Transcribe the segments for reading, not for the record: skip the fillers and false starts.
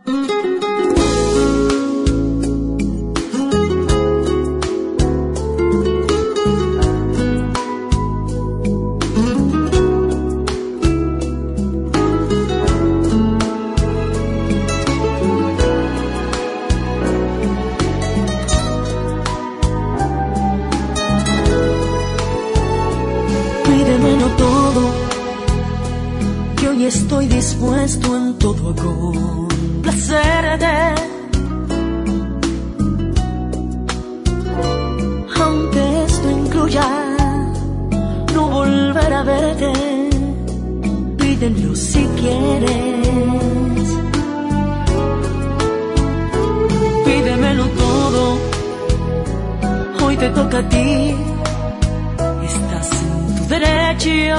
Pídemelo todo, que hoy estoy dispuesto en todo a complacerte. Aunque esto incluya no volver a verte, pídelo si quieres. Pídemelo todo, hoy te toca a ti. Estás en tu derecho,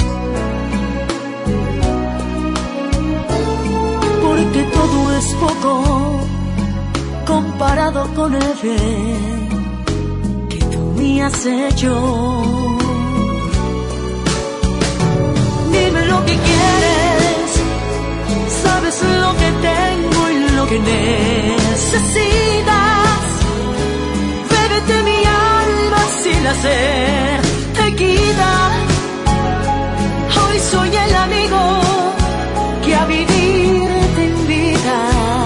porque todo es poco comparado con el bien que tú me has hecho. Dime lo que quieres, sabes lo que tengo y lo que necesitas. Bébete mi alma sin hacer te quita. Hoy soy el amigo que a vivir te invita.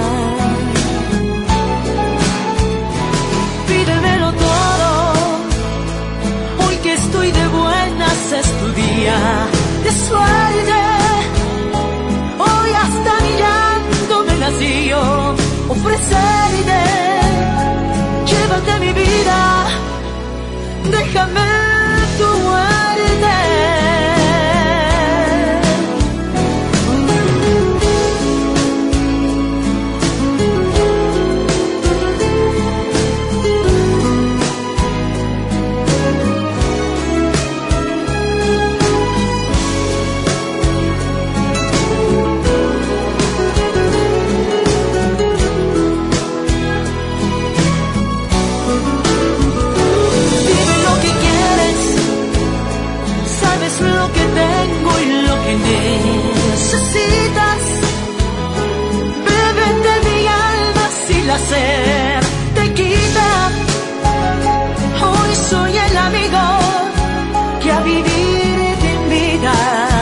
Pídemelo todo, hoy que estoy de buenas es tu día de suerte. Hoy hasta mi llanto me nació ofrecerte. Llévate mi vida, déjame tu muerte. Necesitas, bébete mi alma sin hacer te quita. Hoy soy el amigo que a vivir te invita.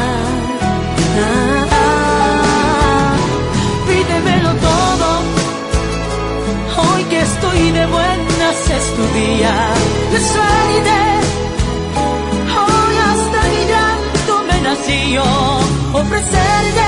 Pídemelo todo, hoy que estoy de buenas es tu día de suerte. Hoy hasta mi llanto me nació ofrecerte.